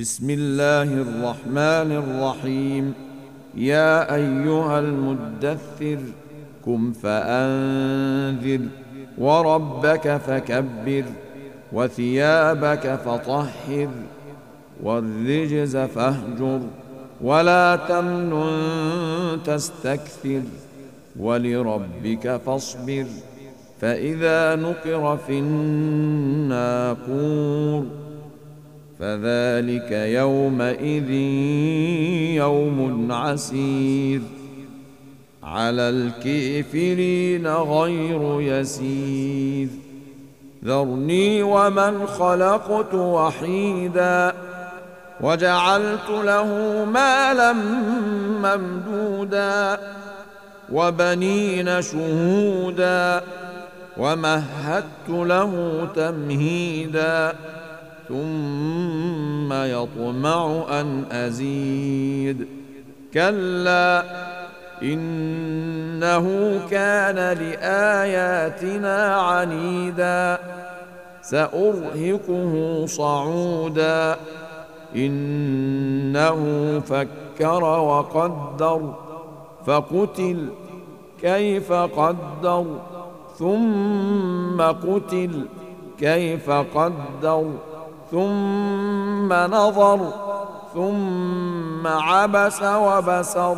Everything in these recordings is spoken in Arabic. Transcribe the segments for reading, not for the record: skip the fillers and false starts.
بسم الله الرحمن الرحيم. يا أيها المدثر قم فأنذر وربك فكبر وثيابك فطهر والرجز فاهجر ولا تمنن تستكثر ولربك فاصبر فإذا نقر في الناقور فذلك يومئذ يوم عسير على الكافرين غير يسير. ذرني ومن خلقت وحيدا وجعلت له مالا ممدودا وبنين شهودا ومهدت له تمهيدا ثم يطمع أن أزيد كلا إنه كان لآياتنا عنيدا سأرهقه صعودا إنه فكر وقدر فقتل كيف قدر ثم قتل كيف قدر ثم نظر ثم عبس وبسر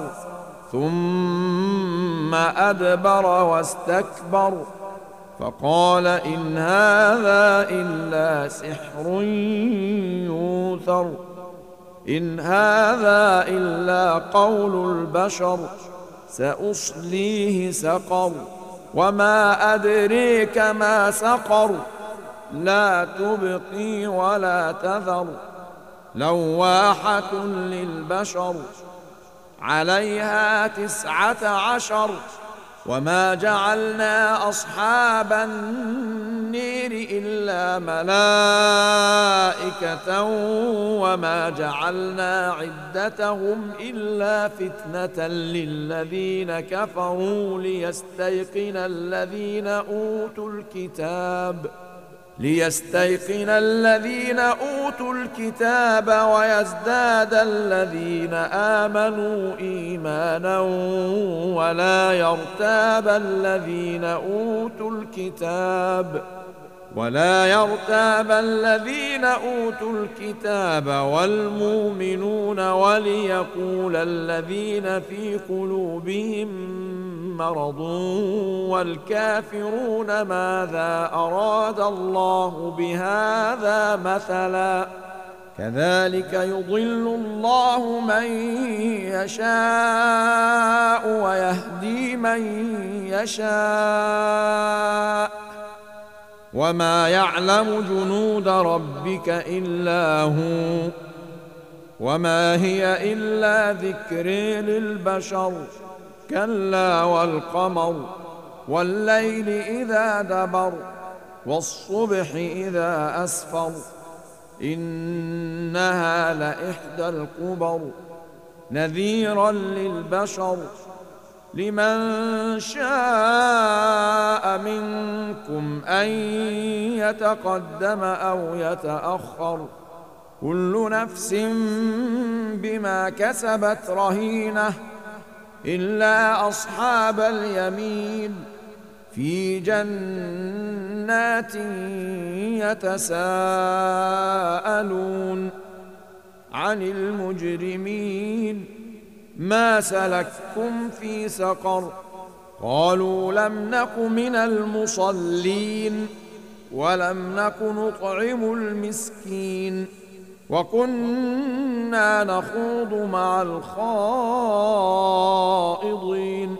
ثم أدبر واستكبر فقال إن هذا إلا سحر يؤثر إن هذا إلا قول البشر سأصليه سقر وما أدريك ما سقر لا تبقي ولا تذر لواحة للبشر عليها 19 وما جعلنا أصحاب النير إلا ملائكة وما جعلنا عدتهم إلا فتنة للذين كفروا ليستيقن الذين أوتوا الكتاب ويزداد الذين آمنوا إيمانا ولا يرتاب الذين أوتوا الكتاب والمؤمنون وليقول الذين في قلوبهم مرض والكافرون ماذا أراد الله بهذا مثلا كذلك يضل الله من يشاء ويهدي من يشاء وما يعلم جنود ربك إلا هو وما هي إلا ذكر للبشر كلا والقمر والليل إذا دبر والصبح إذا أسفر إنها لإحدى الكبر نذيرا للبشر لمن شاء منكم أن يتقدم أو يتأخر كل نفس بما كسبت رهينة إلا أصحاب اليمين في جنات يتساءلون عن المجرمين ما سلككم في سقر قالوا لم نك من المصلين ولم نك نطعم المسكين وكنا نخوض مع الخائضين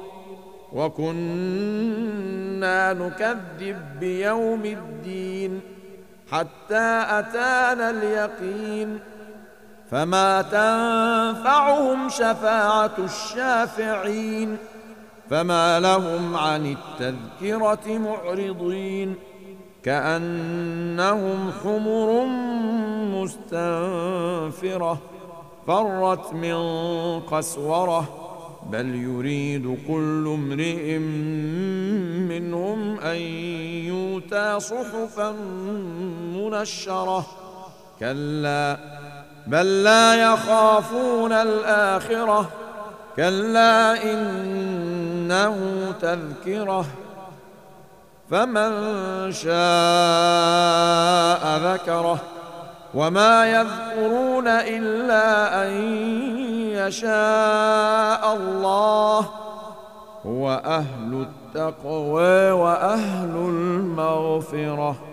وكنا نكذب بيوم الدين حتى أتانا اليقين فما تنفعهم شفاعة الشافعين فما لهم عن التذكرة معرضين كأنهم حمر مستنفرة فرت من قسورة بل يريد كل امرئ منهم أن يؤتى صحفا منشرة كلا بل لا يخافون الآخرة كلا إنه تذكرة فمن شاء ذكره وما يذكرون إلا أن يشاء الله هو أهل التقوى وأهل المغفرة.